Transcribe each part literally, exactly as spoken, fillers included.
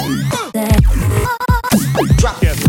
Drop it.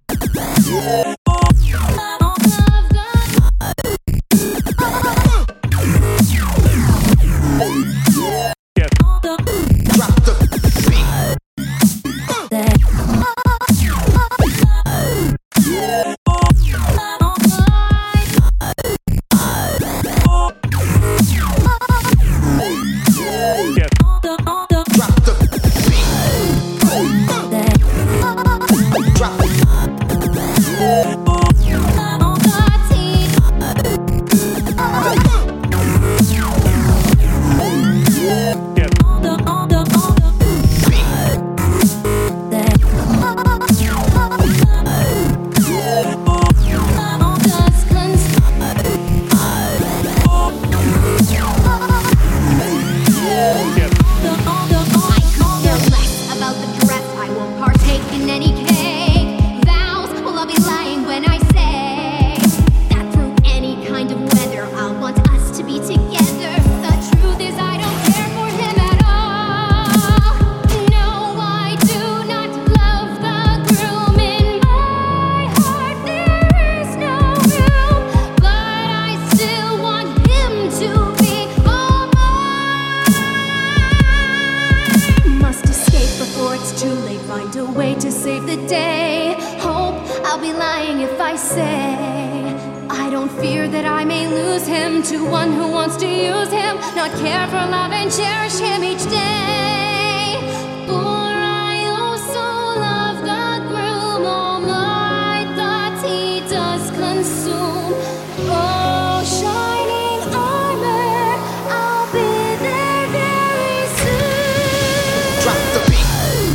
Find a way to save the day. Hope I'll be lying if I say I don't fear that I may lose him to one who wants to use him, not care for love and cherish him each day. For I also love the groom, all my thoughts he does consume. Oh, shining armor, I'll be there very soon. Drop the beat.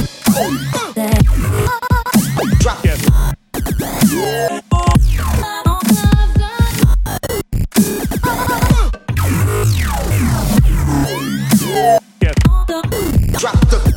Drop it. Drop the